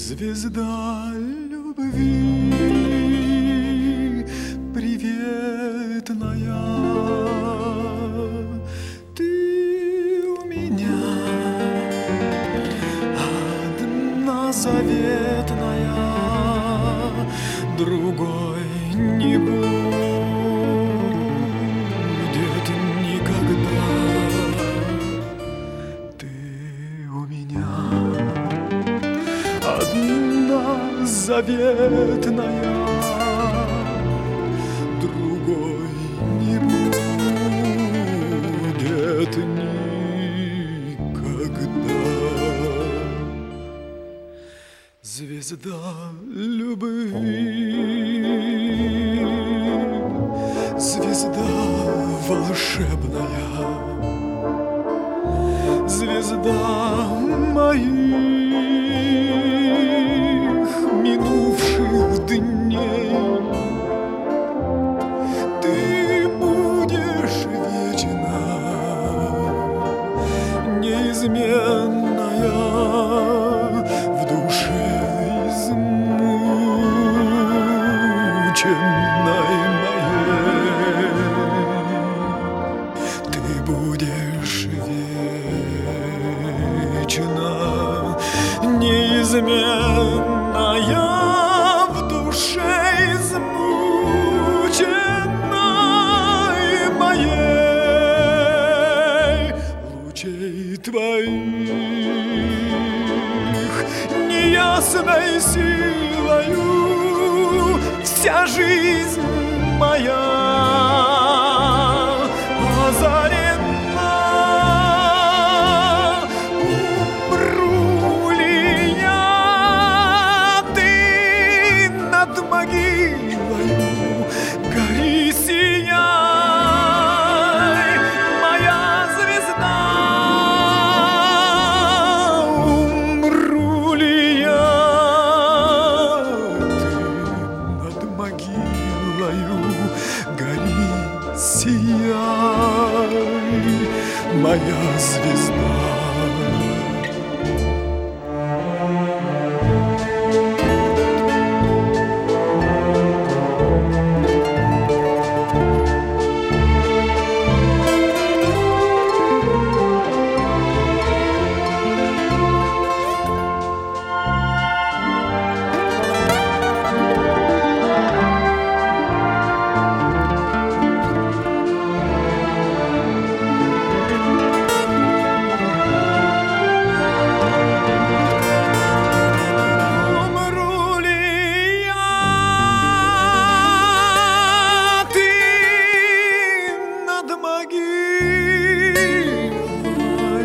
Звезда любви приветная, ты у меня одна заветная, другой не будет никогда. Ты у меня одна заветная, другой не будет никогда. Звезда любви, звезда волшебная, звезда моих минувших дней. Ты будешь вечно неизменная в душе измученной моей. Ты будешь вечно неизменная в душе измученной моей. Лучей твоих неясной силою вся жизнь моя озарена. Умру ли я, ты над могилою гори, сияй, моя звезда. Умру ли я, ты над могилою гори, сияй, моя звезда.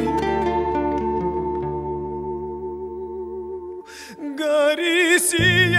Гори, сияй.